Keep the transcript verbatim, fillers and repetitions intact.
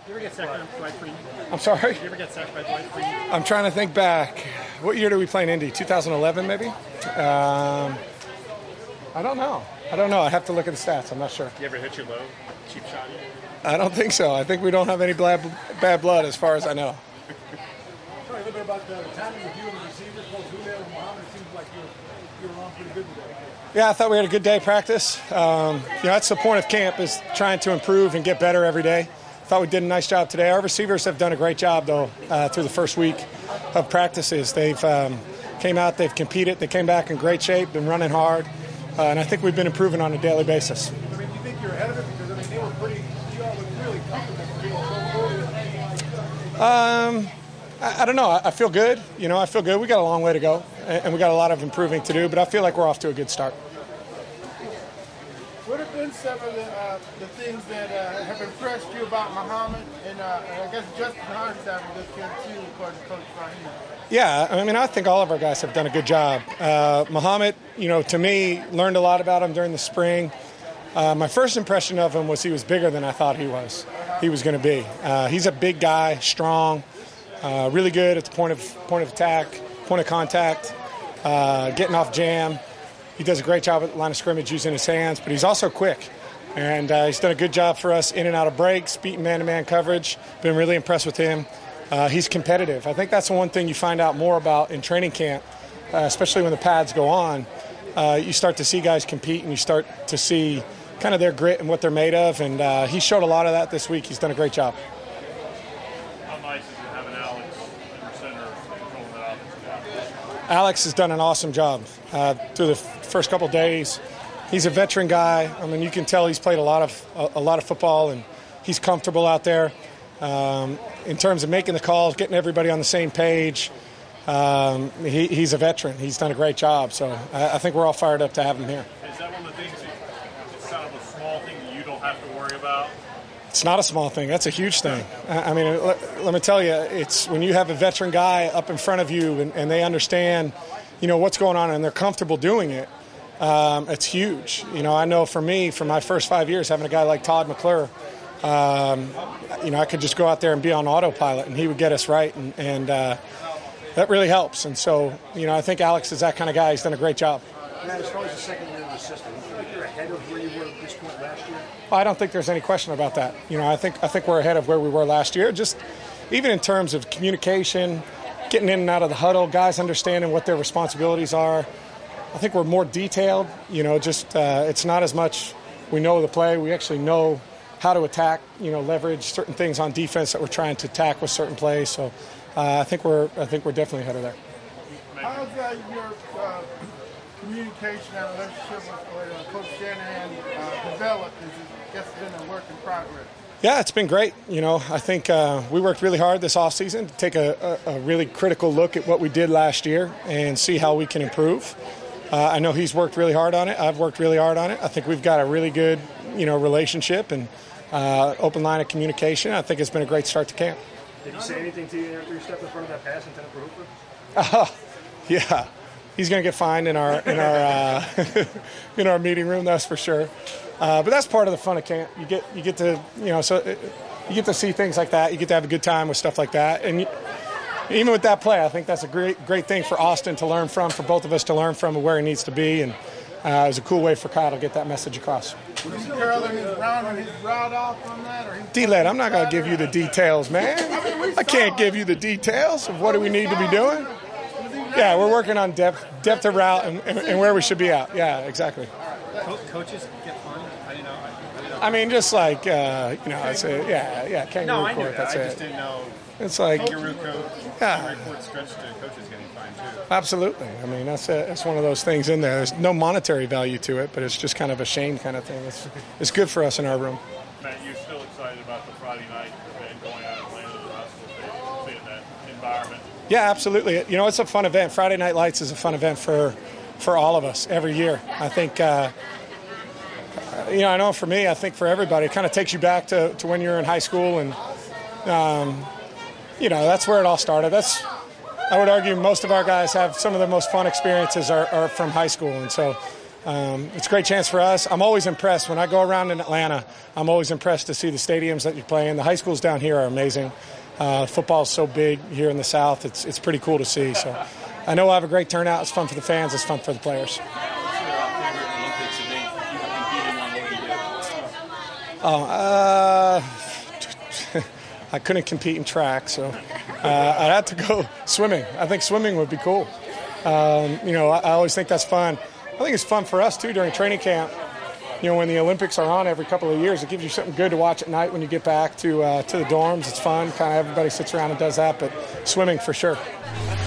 You ever get sacked by Dwight Freeney? I'm sorry? Did you ever get sacked by Dwight Freeney? I'm trying to think back. What year did we play in Indy? two thousand eleven, maybe? Um, I don't know. I don't know. I have to look at the stats. I'm not sure. You ever hit your low? Cheap shot yet? I don't think so. I think we don't have any bad, bad blood as far as I know. Tell me a little bit about the timing with you and the receivers, both Julio and Muhammad. It seems like you're, you're on pretty good today. Yeah, I thought we had a good day of practice. Um, you know, that's the point of camp, is trying to improve and get better every day. Thought we did a nice job today. Our receivers have done a great job, though, uh, through the first week of practices. They've um, came out, they've competed, they came back in great shape, been running hard, uh, and I think we've been improving on a daily basis. I mean, do you think you're ahead of it? Because, I mean, they were pretty, you all looked really comfortable. Um, I, I don't know. I, I feel good. You know, I feel good. We got a long way to go, and, and we got a lot of improving to do, but I feel like we're off to a good start. What have been some of the, uh, the things that uh, have impressed you about Muhammad? And, uh, and I guess Justin Hard's having a good camp too, according to Coach Rahim. Yeah, I mean, I think all of our guys have done a good job. Uh, Muhammad, you know, to me, learned a lot about him during the spring. Uh, my first impression of him was he was bigger than I thought he was. He was going to be. Uh, he's a big guy, strong, uh, really good at the point of point of attack, point of contact, uh, getting off jam. He does a great job at the line of scrimmage using his hands, but he's also quick. And uh, he's done a good job for us in and out of breaks, beating man-to-man coverage. Been really impressed with him. Uh, he's competitive. I think that's the one thing you find out more about in training camp, uh, especially when the pads go on. Uh, you start to see guys compete, and you start to see kind of their grit and what they're made of. And uh, he showed a lot of that this week. He's done a great job. How nice is it having Alex in your center controlling that offense? Alex has done an awesome job uh, through the first couple days. He's a veteran guy. I mean, you can tell he's played a lot of a, a lot of football, and he's comfortable out there. Um, in terms of making the calls, getting everybody on the same page, um, he, he's a veteran. He's done a great job. So I, I think we're all fired up to have him here. Is that one of the things that it's kind of a small thing that you don't have to worry about? It's not a small thing. That's a huge thing. I, I mean, let, let me tell you, it's when you have a veteran guy up in front of you and, and they understand, you know, what's going on and they're comfortable doing it. Um, it's huge. You know, I know for me, for my first five years, having a guy like Todd McClure, um, you know, I could just go out there and be on autopilot, and he would get us right, and, and uh, that really helps. And so, you know, I think Alex is that kind of guy. He's done a great job. Matt, as far as the second year of the system, do you think you're ahead of where you were at this point last year? I don't think there's any question about that. You know, I think I think we're ahead of where we were last year. Just even in terms of communication, getting in and out of the huddle, guys understanding what their responsibilities are. I think we're more detailed. You know, just uh, it's not as much we know the play. We actually know how to attack, you know, leverage certain things on defense that we're trying to attack with certain plays. So uh, I think we're I think we're definitely ahead of there. How's uh, your uh, communication and relationship with uh, Coach Shanahan uh, developed? Is it, I guess it's been a work in progress. Yeah, it's been great. You know, I think uh, we worked really hard this offseason to take a, a, a really critical look at what we did last year and see how we can improve. Uh, I know he's worked really hard on it. I've worked really hard on it. I think we've got a really good, you know, relationship and uh, open line of communication. I think it's been a great start to camp. Did he say anything to you after you stepped in front of that pass intended for Hooper? Uh, yeah, he's going to get fined in our in our uh, in our meeting room. That's for sure. Uh, but that's part of the fun of camp. You get you get to you know so you get to see things like that. You get to have a good time with stuff like that. And you, even with that play, I think that's a great great thing for Austin to learn from, for both of us to learn from where he needs to be. And uh, it was a cool way for Kyle to get that message across. Was he curling his round his route off on that? Or D-Led, I'm not going to give you the details, man. I can't give you the details of what do we need to be doing. Yeah, we're working on depth depth of route and, and, and where we should be at. Yeah, exactly. Co- coaches get fined? I didn't know. I, I, didn't know. I mean, just like, uh, you know, it's a, yeah, yeah, kangaroo no, I knew court, that. that's I it. just didn't know. It's like, Kangaroo coach. Yeah. Kangaroo court stretched to coaches getting fined too. absolutely. I mean, that's a, that's one of those things in there. There's no monetary value to it, but it's just kind of a shame kind of thing. It's, it's good for us in our room. Matt, you're still excited about the Friday night event going out of Atlanta to the hospital stadium, seeing that environment? Yeah, absolutely. You know, it's a fun event. Friday Night Lights is a fun event for for all of us every year. I think, uh, you know, I know for me, I think for everybody, it kind of takes you back to, to when you were in high school. And, um, you know, that's where it all started. That's, I would argue most of our guys have some of the most fun experiences are, are from high school. And so Um, it's a great chance for us. I'm always impressed when I go around in Atlanta. I'm always impressed to see the stadiums that you play in. The high schools down here are amazing. Uh, football is so big here in the South. It's it's pretty cool to see. So I know we'll have a great turnout. It's fun for the fans. It's fun for the players. Oh, uh, I couldn't compete in track, so uh, I'd have to go swimming. I think swimming would be cool. Um, you know, I, I always think that's fun. I think it's fun for us, too, during training camp. You know, when the Olympics are on every couple of years, it gives you something good to watch at night when you get back to uh, to the dorms. It's fun. Kind of everybody sits around and does that, but swimming for sure.